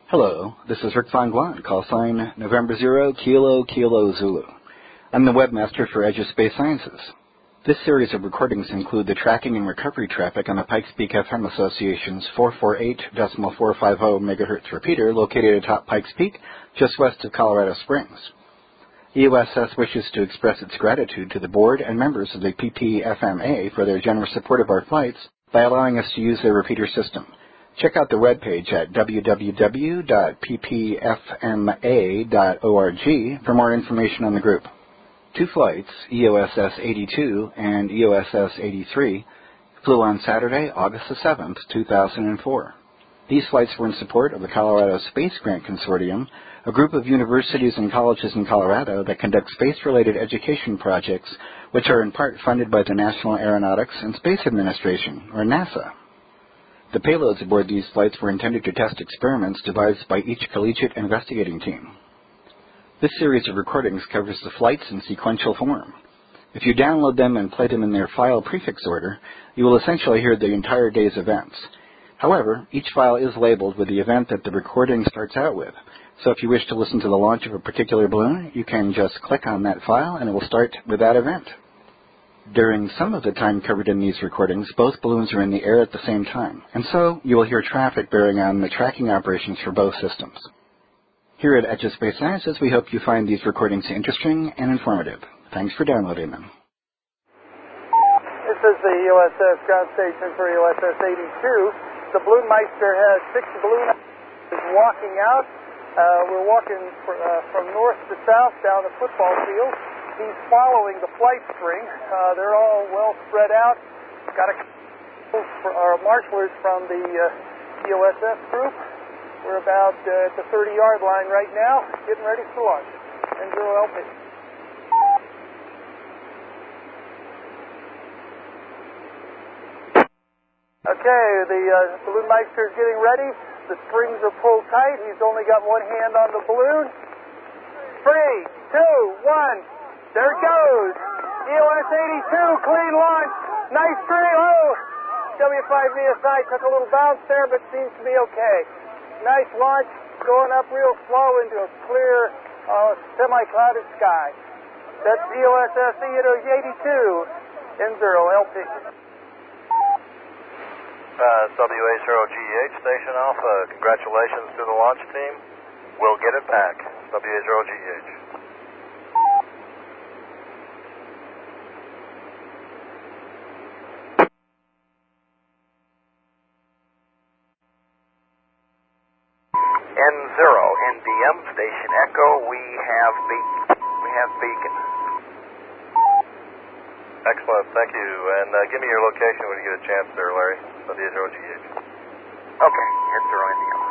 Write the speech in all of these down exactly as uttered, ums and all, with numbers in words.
Hello, this is Rick Von Guan, call sign November zero, Kilo, Kilo, Zulu. I'm the webmaster for Edge of Space Sciences. This series of recordings include the tracking and recovery traffic on the Pikes Peak F M Association's four forty-eight point four five zero megahertz repeater located atop Pikes Peak, just west of Colorado Springs. E O S S wishes to express its gratitude to the board and members of the P P F M A for their generous support of our flights by allowing us to use their repeater system. Check out the webpage at w w w dot p p f m a dot org for more information on the group. Two flights, E O S S eighty-two and E O S S eighty-three, flew on Saturday, August the seventh, two thousand four. These flights were in support of the Colorado Space Grant Consortium, a group of universities and colleges in Colorado that conduct space-related education projects, which are in part funded by the National Aeronautics and Space Administration, or NASA. The payloads aboard these flights were intended to test experiments devised by each collegiate investigating team. This series of recordings covers the flights in sequential form. If you download them and play them in their file prefix order, you will essentially hear the entire day's events. However, each file is labeled with the event that the recording starts out with. So if you wish to listen to the launch of a particular balloon, you can just click on that file and it will start with that event. During some of the time covered in these recordings, both balloons are in the air at the same time, and so you will hear traffic bearing on the tracking operations for both systems. Here at Edge of Space Sciences, we hope you find these recordings interesting and informative. Thanks for downloading them. This is the U S S ground station for U S S eighty-two. The Balloon Meister has six balloons is walking out. Uh, we're walking for, uh, from north to south down the football field. He's following the flight string. Uh, they're all well spread out. Got a for our marshalers from the uh, E O S S group. We're about uh, at the thirty-yard line right now, getting ready for launch. N zero L P. Okay, the uh, Balloon Meister is getting ready. The strings are pulled tight. He's only got one hand on the balloon. Three, two, one. There it goes. E O S eighty-two, clean launch. Nice tree. Oh, W five V S I took a little bounce there, but seems to be okay. Nice launch, going up real slow into a clear, uh, semi-clouded sky. That's E O S S eighty-two, N zero L P. Uh, W A zero G H, Station Alpha. Congratulations to the launch team. We'll get it back. W A zero G H. N zero, N D M, Station Echo, we have beacon. We have beacon. Excellent, thank you. And uh, give me your location when you get a chance there, Larry. W zero G H. Okay, N zero, N D M.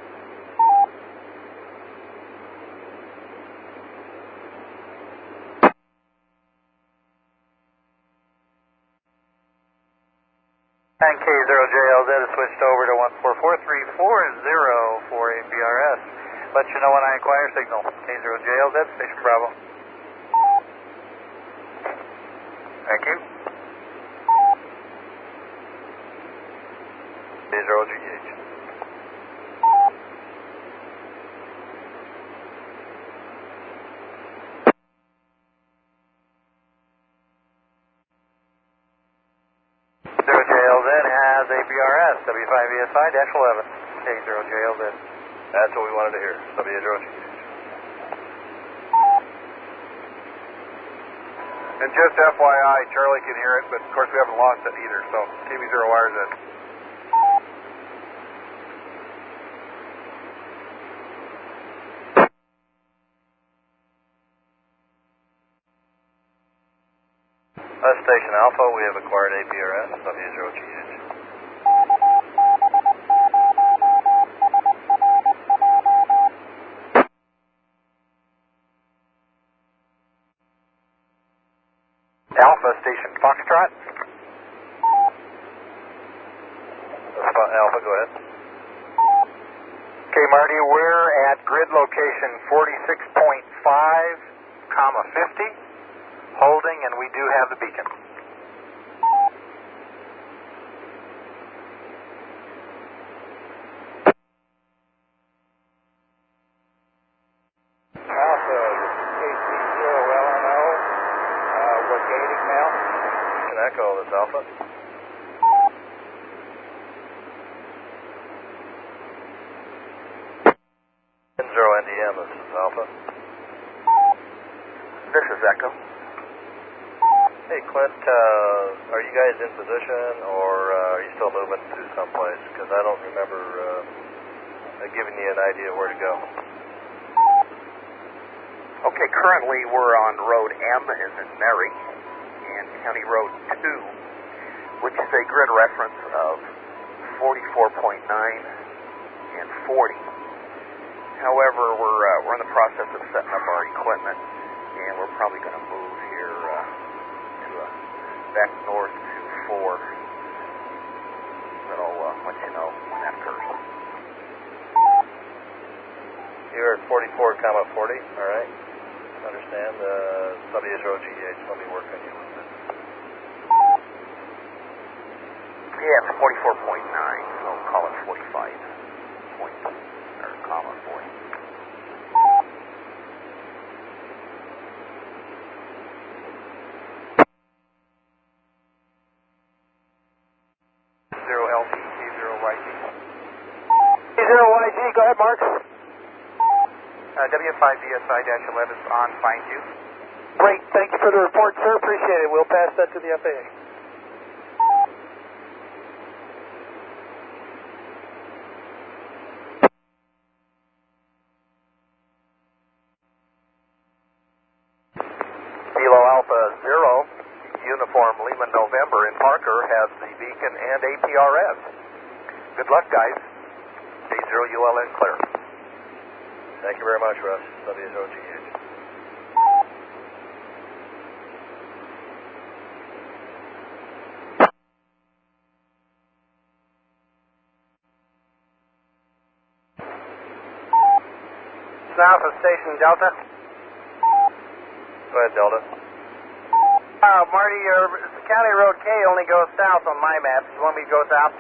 And K zero J L Z is switched over to one four four three four zero for A P R S. Let you know when I inquire signal. K zero J L Z, Station Bravo. Thank you. K zero G H. zero J L Z has A P R S, W five V S I dash eleven. K zero J L Z. That's what we wanted to hear. W zero G H. And just F Y I, Charlie can hear it, but of course we haven't lost it either, so T V zero wires it. Uh, Station Alpha, we have acquired A P R S, W zero G H. Alpha, Station Foxtrot. Alpha, go ahead. Okay, Marty, we're at grid location forty-six point five, comma fifty, holding, and we do have the beacon. Alpha, this is K C zero L M O. Uh, we're gaining now. Can echo this Alpha. Zero N D M, this is Alpha. This is Echo. Hey Clint, uh, are you guys in position or uh, are you still moving to someplace? Because I don't remember uh, giving you an idea where to go. Okay, currently we're on Road M as in Mary and County Road two, which is a grid reference of forty-four point nine and forty. However, we're, uh, we're in the process of setting up our equipment, and we're probably going to move here uh, to uh, back north to four. But I'll uh, let you know when that occurs. You're at forty-four comma forty, all right. Understand. Uh, W H O G H, let me work on you a little bit. Yeah, it's forty-four point nine, so I'll call it forty-five point, or comma forty. Zero L T, K zero Y G. K zero Y G, go ahead, Mark. Uh, W five D S I eleven is on, find you. Great, thank you for the report, sir. Appreciate it. We'll pass that to the F A A. Kilo Alpha Zero, Uniform Lima November in Parker has the beacon and A P R S. Good luck, guys. K zero U L N clear. Thank you very much, Russ. W H O G H. Alpha Station Delta. Go ahead, Delta. Uh, Marty, uh, County Road K only goes south on my map. You want me to go south?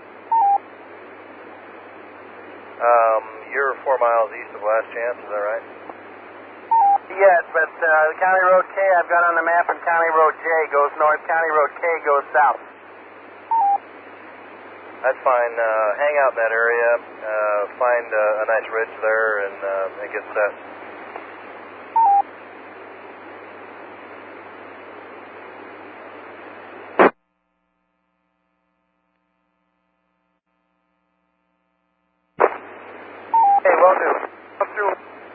Um, you're four miles east of Last Chance, is that right? Yes, but uh, County Road K I've got on the map, and County Road J goes north. County Road K goes south. That's fine. Uh, hang out in that area, uh, find uh, a nice ridge there, and, uh, and get set. Hey, will do. Come through.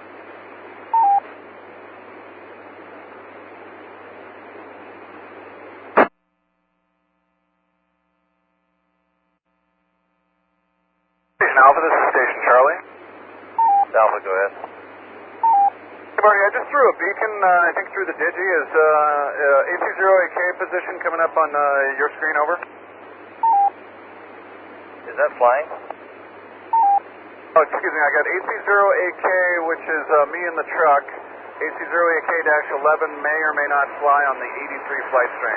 Station Alpha, this is Station Charlie. Alpha, go ahead. Hey, Marty, I just threw a beacon, uh, I think through the Digi. Is uh, uh, A C zero A K position coming up on uh, your screen, over? Is that flying? Oh, excuse me, I got A C zero A K, which is uh, me in the truck. A C zero A K eleven may or may not fly on the eighty-three flight string.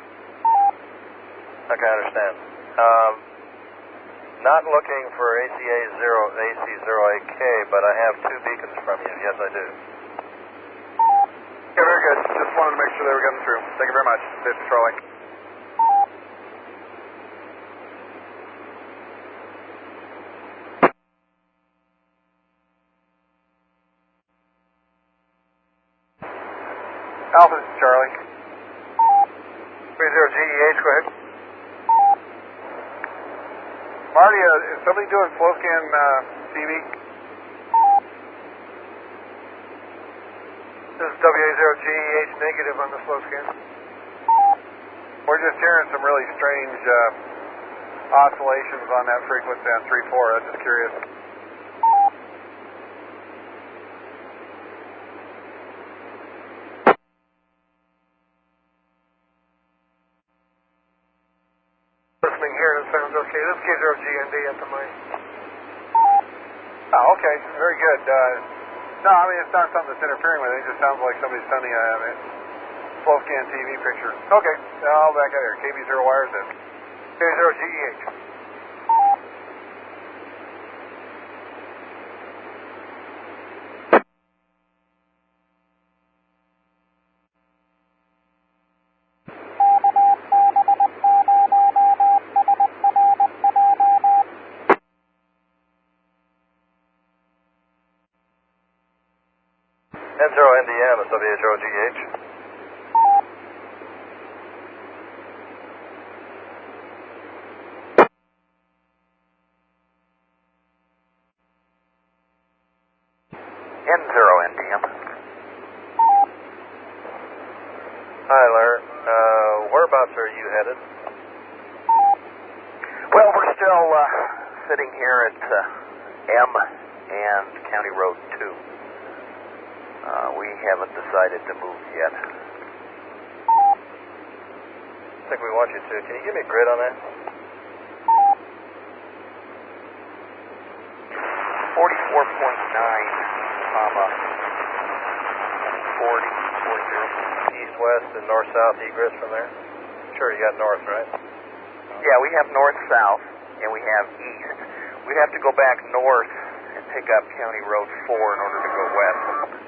Okay, I understand. Um, not looking for A C A zero, A C zero A K, but I have two beacons from you. Yes, I do. Okay, very good. Just wanted to make sure they were getting through. Thank you very much. Safe patrolling. Alpha, this is Charlie. three zero G E H, go ahead. Marty, uh, is somebody doing flow scan uh, T V? This is W A zero G E H negative on the flow scan. We're just hearing some really strange uh, oscillations on that frequency on three four. I'm just curious. Listening here, it sounds okay. This is K zero G N D at the mic. Oh, okay. Very good. Uh, no, I mean, it's not something that's interfering with it. It just sounds like somebody's sending a, a flow scan T V picture. Okay. I'll back out here. K B zero wires in. K zero G E H. N zero N D M, it's W H O G H. N zero N D M. Hi, Lair. Uh, whereabouts are you headed? Well, we're still uh, sitting here at uh, M and County Road two. Uh, we haven't decided to move yet. I think we want you to. Can you give me a grid on that? forty-four point nine, comma, forty, forty. East, west, and north, south egress from there? Sure, you got north, right? Yeah, we have north-south, and we have east. We have to go back north and pick up County Road four in order to go west.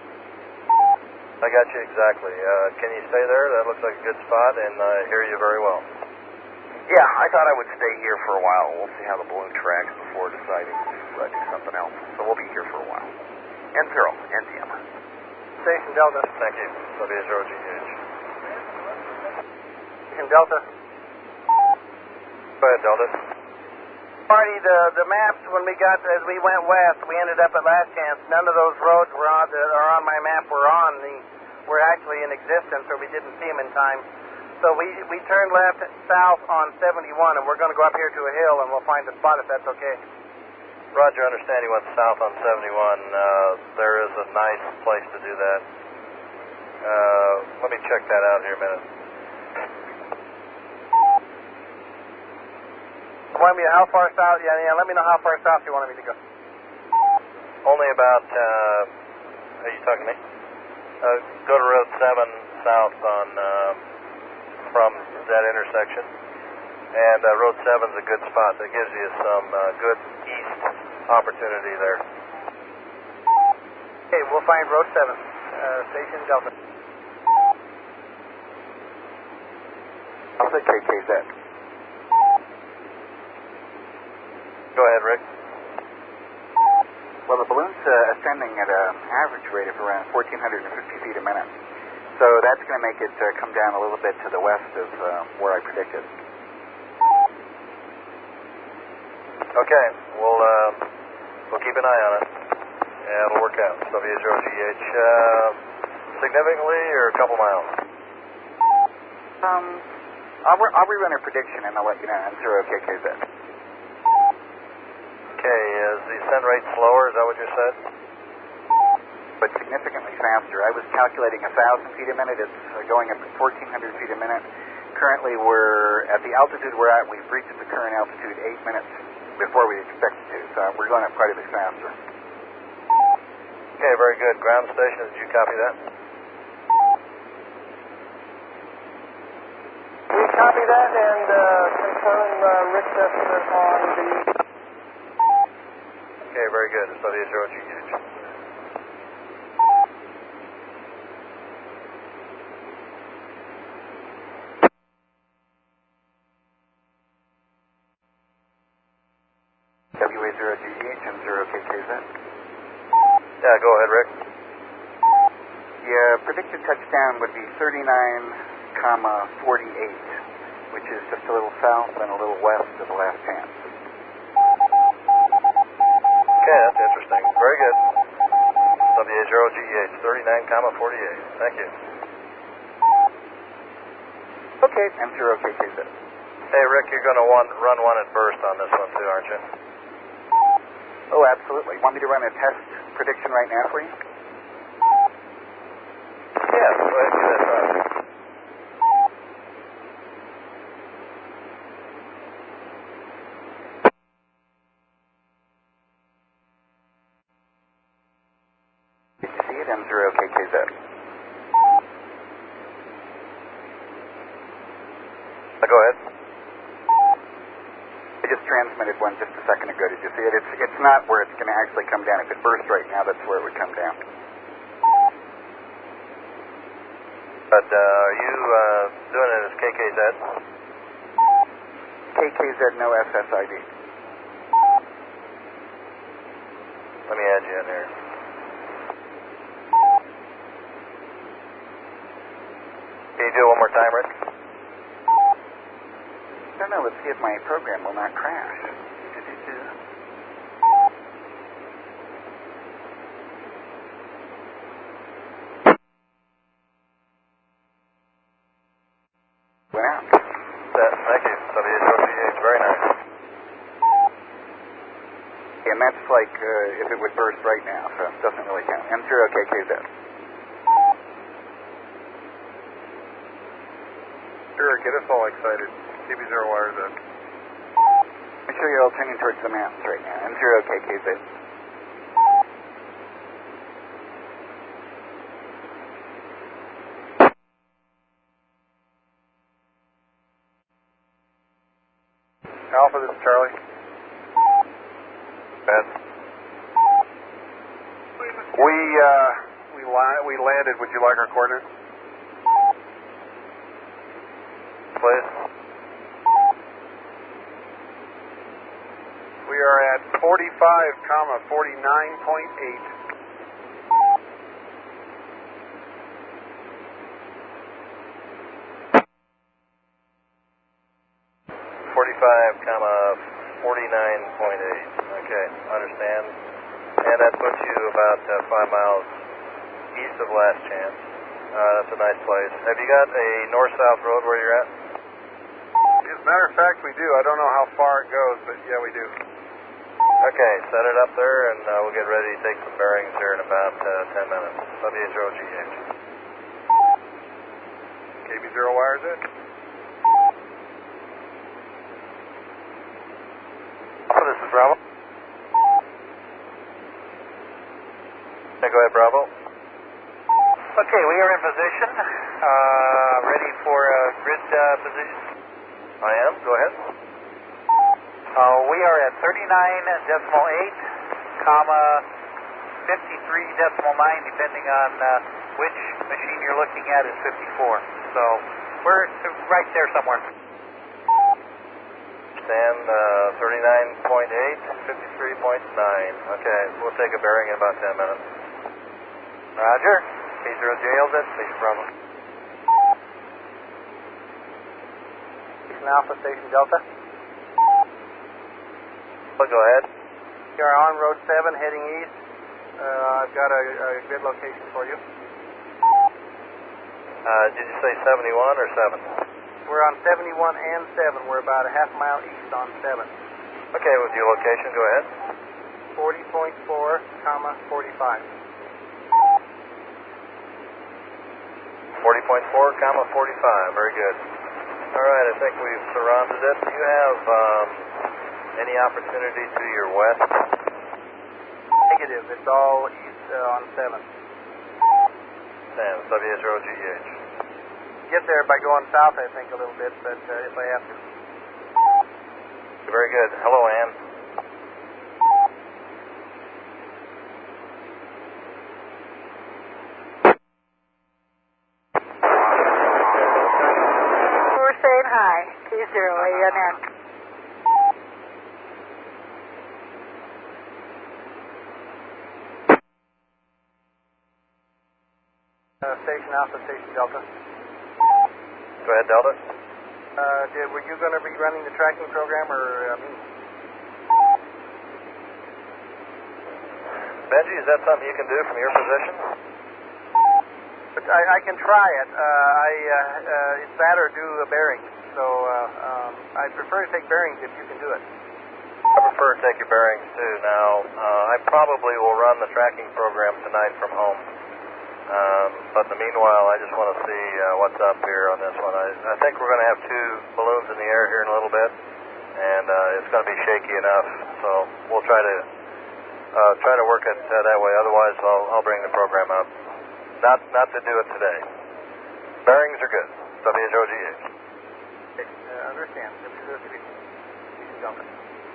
I got you exactly. Uh, can you stay there? That looks like a good spot, and I hear you very well. Yeah, I thought I would stay here for a while. We'll see how the balloon tracks before deciding to uh, do something else. So we'll be here for a while. N zero, N D M. Station Delta. Thank you. W H O G H. Station Delta. Go ahead, Delta. Marty, the, the maps, when we got, as we went west, we ended up at Last Chance. None of those roads were on, that are on my map were on the, were actually in existence, or we didn't see them in time. So we, we turned left south on seventy-one, and we're going to go up here to a hill, and we'll find the spot if that's okay. Roger, understand you went south on seventy-one. Uh, there is a nice place to do that. Uh, let me check that out here a minute. Want me to how far south? Yeah, yeah. Let me know how far south you wanted me to go. Only about, uh, are you talking to me? Uh, go to Road seven south on, um, from that intersection. And uh, Road seven's a good spot. That gives you some uh, good east opportunity there. Okay, we'll find Road seven, uh, Station Delta. I'll say K K Z. Go ahead, Rick. Well, the balloon's uh, ascending at an average rate of around one thousand four hundred fifty feet a minute. So that's going to make it uh, come down a little bit to the west of uh, where I predicted. Okay, we'll, uh, we'll keep an eye on it. And it'll work out. W H O G H, uh, significantly or a couple miles? Um, I'll, re- I'll rerun a prediction and I'll let you know. N zero K K Z. Okay, is the ascent rate slower? Is that what you said? But significantly faster. I was calculating one thousand feet a minute. It's uh, going up at fourteen hundred feet a minute. Currently, we're at the altitude we're at. We've reached the current altitude eight minutes before we expected to. So we're going up quite a bit faster. Okay, very good. Ground station, did you copy that? We copy that and uh, confirm uh, Rick's estimate on the... Okay, very good. It's W H O G H. W A zero G H and zero K K Z. Yeah, go ahead, Rick. The uh, predicted touchdown would be thirty-nine, forty-eight, which is just a little south and a little west of the Last Chance. Okay, that's interesting. Very good. W H O G H, thirty-nine, forty-eight. Thank you. Okay, M zero K K Z. Hey, Rick, you're going to want run one at burst on this one too, aren't you? Oh, absolutely. Want me to run a test prediction right now for you? Yeah, go ahead and do that. Right. Did you see it? M zero K K Z. Uh, go ahead. I just transmitted one just a second ago. Did you see it? It's it's not where it's going to actually come down. If it bursts right now, that's where it would come down. But uh, are you uh, doing it as K K Z? K K Z, no S S I D. Let me add you in here. if my program will not crash. Do-do-do. Went out. That, thank you. W H O G H, very nice. And that's like uh, if it would burst right now, so it doesn't really count. M zero K K Z. Sure, get us all excited. C B zero wires up. Make sure you're all turning towards the mountains right now. M zero K K Z. Alpha, this is Charlie. Ben. We, uh, we, li- we landed. Would you like our coordinates? Please. We are at forty-five, comma, forty-nine point eight. forty-five, comma, forty-nine point eight. Okay, understand. And that puts you about uh, five miles east of Last Chance. Uh, that's a nice place. Have you got a north-south road where you're at? As a matter of fact, we do. I don't know how far it goes, but yeah, we do. Okay, set it up there, and uh, we'll get ready to take some bearings here in about uh, ten minutes. W H O G H. K B zero wires it. Oh, this is Bravo. Okay, go ahead, Bravo. Okay, we are in position, uh, ready for uh, grid uh, position. I am, go ahead. Uh, we are at thirty-nine decimal eight, comma, fifty-three decimal nine, depending on uh, which machine you're looking at is fifty-four. So we're right there somewhere. Stand uh, thirty-nine point eight, fifty-three point nine. Okay, we'll take a bearing in about ten minutes. Roger. K zero J L Z, Station Bravo. Station Alpha, Station Delta. Well, go ahead. We are on Road seven heading east. Uh, I've got a, a grid location for you. Uh, did you say seventy-one or seven? We're on seventy-one and seven. We're about a half mile east on seven. Okay, with your location, go ahead. forty point four, comma, forty-five. forty point four, comma, forty-five. Very good. All right, I think we've surrounded it. Do you have um, any opportunity to your west? Negative. It's all east uh, on seven. Sam, W H O G H. Get there by going south, I think, a little bit, but uh, if I have to. Very good. Hello, Ann. We're saying hi. K zero A N N. Uh, station Alpha, Station Delta. Go ahead, Delta. Uh, did, were you going to be running the tracking program or uh, me? Benji, is that something you can do from your position? But I, I can try it. Uh, I uh, uh, it's that or do a bearing. So uh, um, I prefer to take bearings if you can do it. I prefer to take your bearings too. Now, uh, I probably will run the tracking program tonight from home. Um, but in the meanwhile, I just want to see uh, what's up here on this one. I, I think we're going to have two balloons in the air here in a little bit, and uh, it's going to be shaky enough. So we'll try to uh, try to work it uh, that way. Otherwise, I'll, I'll bring the program up. Not not to do it today. Bearings are good. W H O G H. Okay, uh, understand. Station Delta.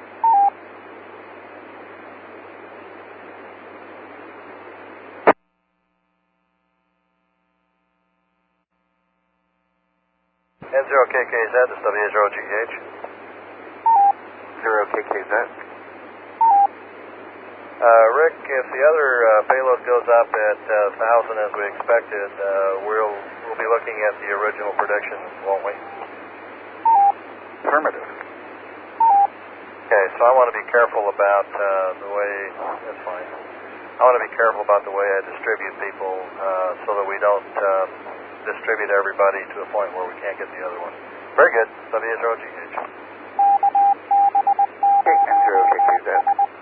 N zero K K Z, this is W H O G H. zero K K Z. Uh, Rick, if the other uh, payload goes up at uh, one thousand as we expected, uh, we'll, we'll be looking at the original prediction, won't we? Affirmative. so I want to be careful about uh, the way, that's fine. I want to be careful about the way I distribute people uh, so that we don't uh, distribute everybody to a point where we can't get the other one. Very good. W zero G H. Okay, M zero K Q Z.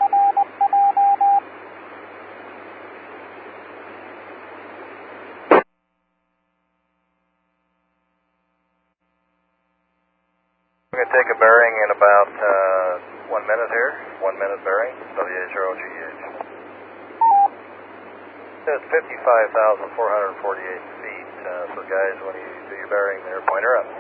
We're going to take a bearing in about uh, one minute here. One minute bearing, W zero G H. It's fifty-five thousand four hundred forty-eight feet. Uh, so guys, when you do your bearing there, point her up.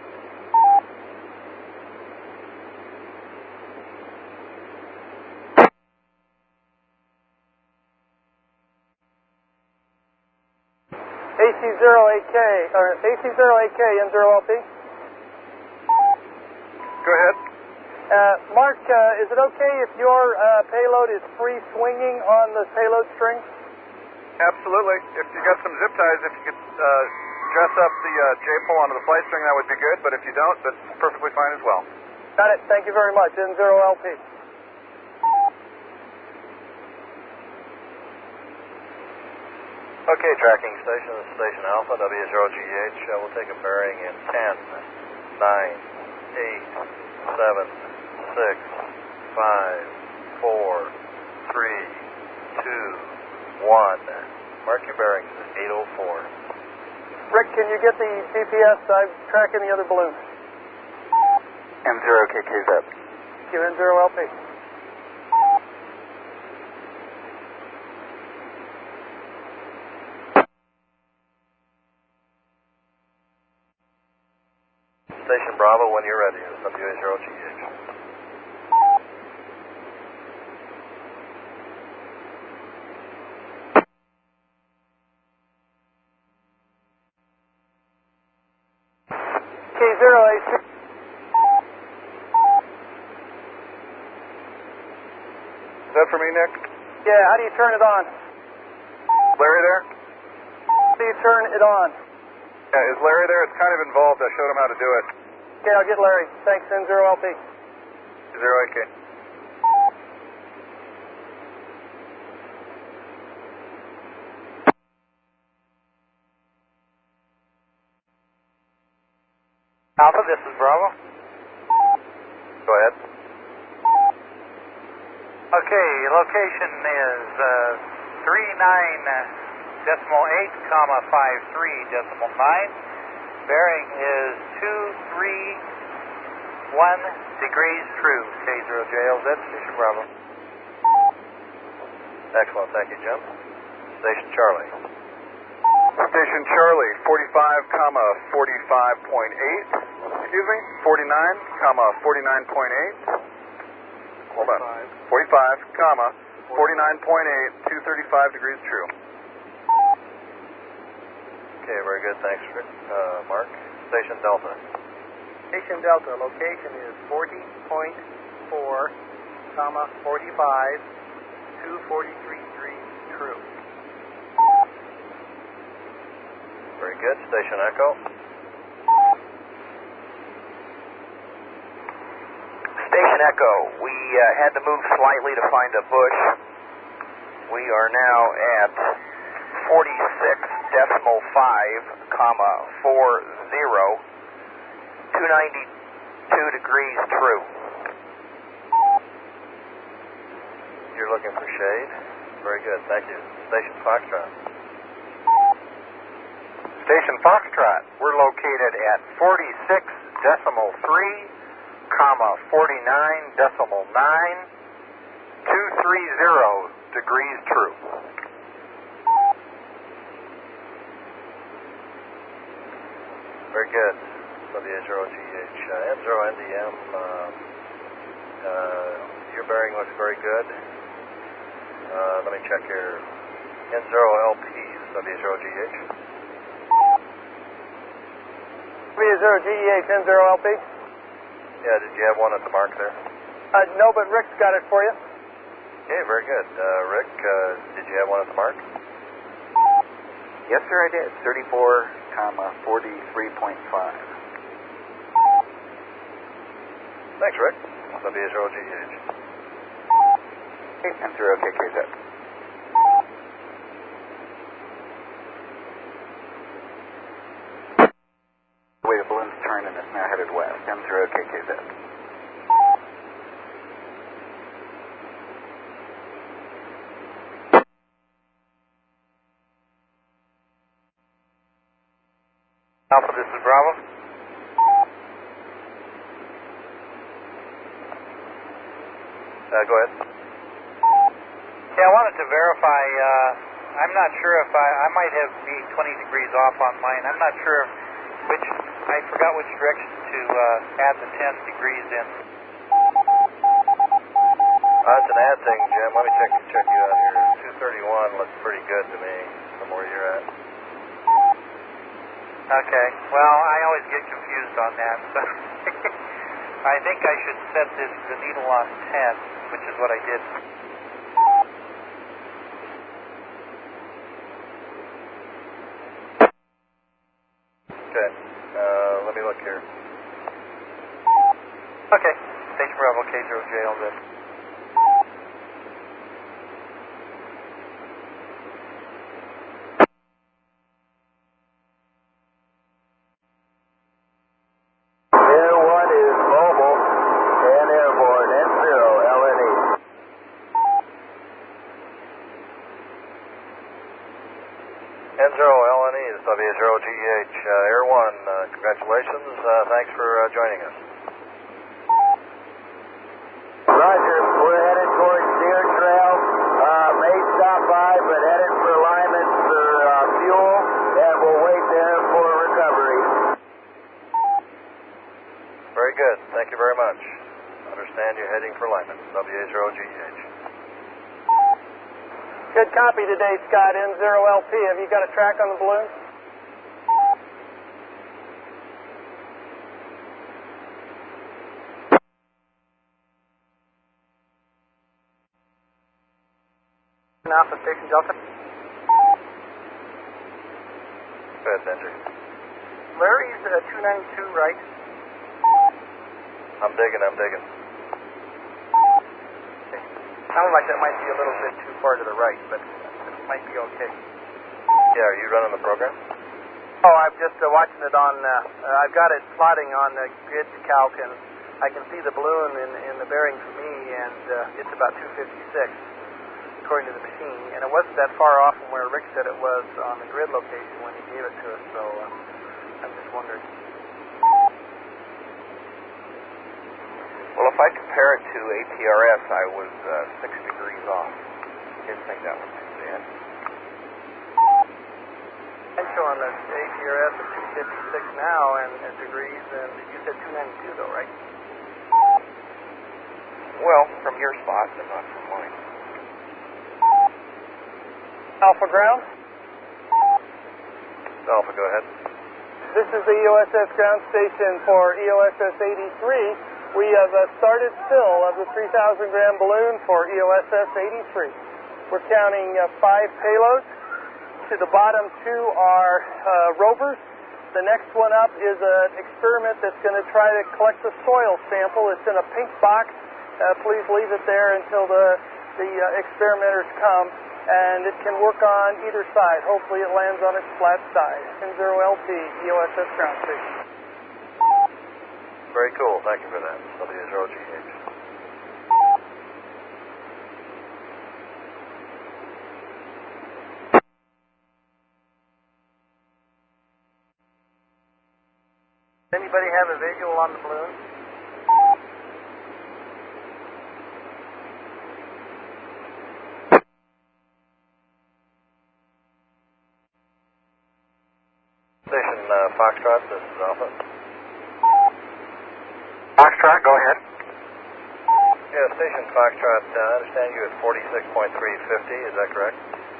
A C zero A K, or A C zero A K, N zero L P. Go ahead. Uh, Mark, uh, is it okay if your uh, payload is free swinging on the payload string? Absolutely. If you got some zip ties, if you could uh, dress up the uh, J-pole onto the flight string, that would be good. But if you don't, that's perfectly fine as well. Got it. Thank you very much. N zero L P. Okay, tracking station, this is Station Alpha, W zero G H. Uh, we'll take a bearing in ten, nine, eight, seven, six, five, four, three, two, one. Mark your bearings at eight oh four. Rick, can you get the G P S? I'm tracking the other balloon. M zero K Q Z. Q N zero L P. Station Bravo, when you're ready, it's W zero G H. K zero A C. Is that for me, Nick? Yeah, how do you turn it on? Larry there? How do you turn it on? Yeah, is Larry there? It's kind of involved. I showed him how to do it. Okay, I'll get Larry. Thanks, N zero L P. Zero A K. Alpha, this is Bravo. Go ahead. Okay, location is uh, three nine decimal eight comma five three decimal nine. Bearing is two three one degrees true. K zero J L Z, Station Bravo. Excellent, thank you, Jim. Station Charlie. Station Charlie, forty-five comma forty-five point eight. Excuse me, forty-nine comma forty-nine point eight. Hold on. forty-five comma forty-nine point eight, two thirty-five degrees true. Okay, very good, thanks, Rick. Uh, Mark. Station Delta. Station Delta, location is forty point four comma forty-five, two forty-three degrees true. Very good. Station Echo. Station Echo, we uh, had to move slightly to find a bush. We are now at forty-six decimal five comma four zero, two ninety-two degrees true. You're looking for shade. Very good, thank you. Station Foxtrot. Station Foxtrot, we're located at forty-six decimal three comma forty-nine decimal nine, two thirty degrees true. Very good. W zero G H. Uh, N zero N D M. Uh, uh, your bearing looks very good. Uh, let me check here. N zero L P is W zero G H. W zero G E H, N zero L P. Yeah, did you have one at the mark there? Uh, no, but Rick's got it for you. Okay, very good. Uh, Rick, uh, did you have one at the mark? Yes, sir, I did. thirty-four comma forty-three point five. Thanks, Rick. W A zero G E H. M zero K K Z. The way the balloon's turned and it's now headed west. M zero K K Z. Alpha, this is Bravo. Uh, go ahead. Yeah, I wanted to verify, uh, I'm not sure if I, I might have be twenty degrees off on mine. I'm not sure which, I forgot which direction to uh, add the ten degrees in. Uh, it's an ad thing, Jim. Let me check, check you out here. two thirty-one looks pretty good to me from where you're at. Okay, well, I always get confused on that, so I think I should set this, the needle on ten, which is what I did. Okay, uh, let me look here. Okay, Station Bravo, K zero J, all good. Air one is mobile and airborne, N zero L N E. N zero L N E is W A zero G E H. Uh, Air one, uh, congratulations. Uh, thanks for uh, joining us. Roger, we're headed towards Deer Trail. Uh, may stop by, but headed for alignment for uh, fuel, and we'll wait there for recovery. Very good. Thank you very much. Understand you're heading for alignment. W A zero G E H. Good copy today, Scott. N zero L P. Have you got a track on the balloon? Alpha Station Delta. Go ahead, Benji. Larry's uh, two ninety-two, right? I'm digging, I'm digging. Sounds like that might be a little bit too far to the right, but it might be okay. Yeah, are you running the program? Oh, I'm just uh, watching it on, uh, uh, I've got it plotting on the grid calc, and I can see the balloon in, in the bearing for me, and uh, it's about two fifty-six, according to the machine. And it wasn't that far off from where Rick said it was on the grid location when he gave it to us, so uh, I'm just wondering. Well, if I compare it to A T R S, I was uh, six degrees off. Didn't think that was too bad. I'm showing the A T R S at two fifty-six now and, and degrees, and you said two ninety-two though, right? Well, from your spot, but not from mine. Alpha ground. Alpha, go ahead. This is the E O S S ground station for E O S S eighty-three. We have uh, started fill of the three thousand gram balloon for E O S S eighty-three. We're counting uh, five payloads. To the bottom two are uh, rovers. The next one up is an experiment that's going to try to collect a soil sample. It's in a pink box. Uh, please leave it there until the, the uh, experimenters come. And it can work on either side. Hopefully it lands on its flat side. N zero L P, E O S S ground station. Very cool. Thank you for that. W A zero G E H. Anybody have a visual on the balloon? Station uh, Foxtrot, this is Alpha. Foxtrot, go ahead. Yeah, Station Foxtrot, uh, I understand you at forty-six point three fifty, is that correct?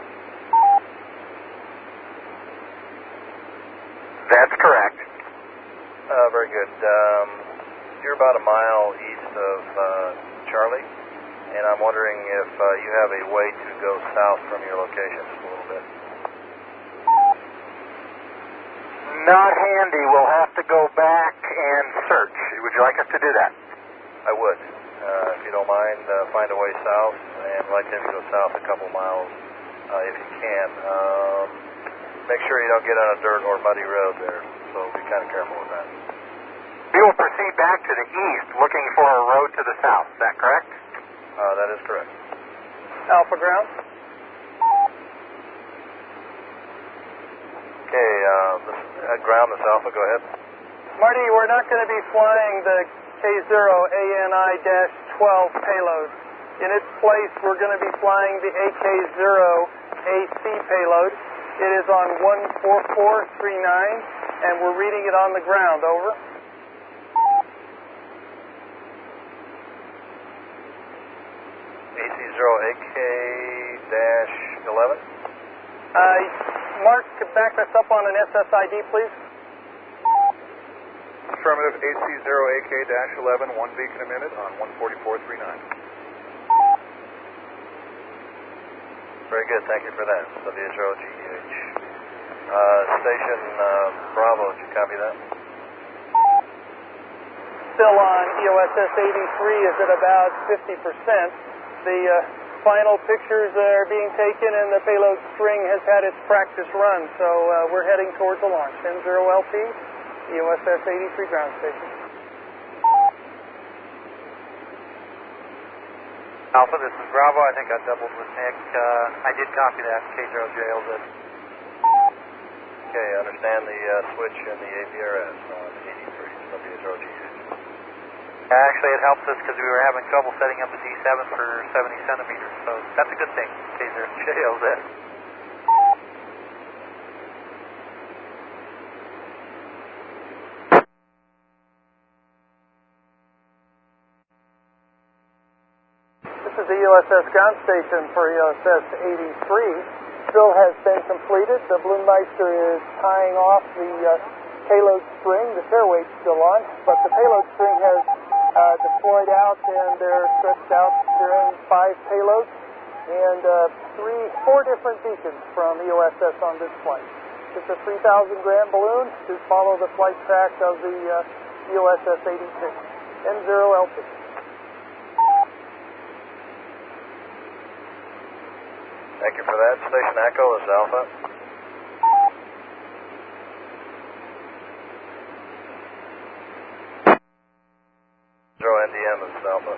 That's correct. Uh, very good. Um, you're about a mile east of uh, Charlie, and I'm wondering if uh, you have a way to go south from your location just a little bit. Not handy. We'll have to go back and search. Would you like us to do that? I would. Uh, if you don't mind, uh, find a way south, and I'd like to have you go south a couple miles uh, if you can. Um, make sure you don't get on a dirt or muddy road there, so be kind of careful with that. We will proceed back to the east, looking for a road to the south. Is that correct? Uh, that is correct. Alpha ground. Okay, uh, this, uh, ground, this Alpha, go ahead. Marty, we're not going to be flying the K zero A N I twelve payload. In its place, we're going to be flying the A K zero A C payload. It is on one four four three nine, and we're reading it on the ground. Over. A C zero A K eleven? Uh, Mark, back us up on an S S I D, please. Affirmative, A C zero A K eleven, one beacon a minute on one forty-four three nine. Very good, thank you for that. W zero G H. Uh, station uh, Bravo, did you copy that? Still on E O S S eighty-three is at about fifty percent. The uh, final pictures are being taken and the payload string has had its practice run, so uh, we're heading towards the launch. N zero L P, E O S S eighty-three ground station. Alpha, this is Bravo. I think I doubled with Nick. Uh, I did copy that, K zero J L Z. Okay, I understand the uh, switch in the A P R S on eighty-three, W zero G H. Actually, it helps us because we were having trouble setting up a D seven for seventy centimeters, so that's a good thing, K zero J L Z. This is the E O S S ground station for E O S S eighty-three. Drill has been completed. The Balloon Meister is tying off the uh, payload string. The fair weight's still on, but the payload string has uh, deployed out, and they're stretched out. They're in five payloads and uh, three, four different beacons from E O S S on this flight. It's a three thousand gram balloon to follow the flight track of the uh, E O S S eighty-two. N zero L P. Thank you for that. Station Echo, this is Alpha. Zero N D M, this is Alpha.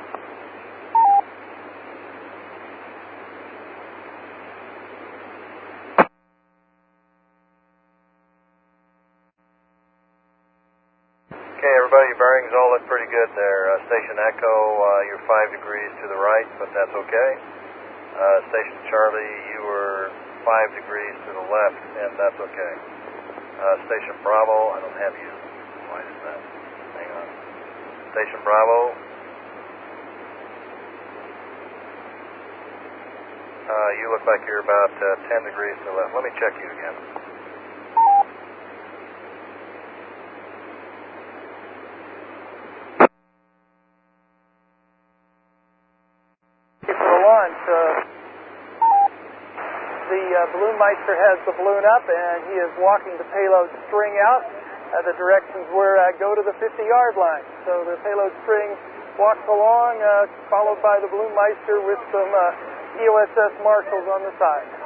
Okay, everybody, your bearings all look pretty good there. Uh, Station Echo, uh, you're five degrees to the right, but that's okay. Uh, Station Charlie, you were five degrees to the left, and that's okay. Uh, Station Bravo, I don't have you. Why is that? Hang on. Station Bravo. Uh, you look like you're about uh, ten degrees to the left. Let me check you again. Uh, the uh, Balloon Meister has the balloon up and he is walking the payload string out. Uh, the directions were uh, go to the fifty yard line. So the payload string walks along, uh, followed by the Balloon Meister with some uh, E O S S marshals on the side.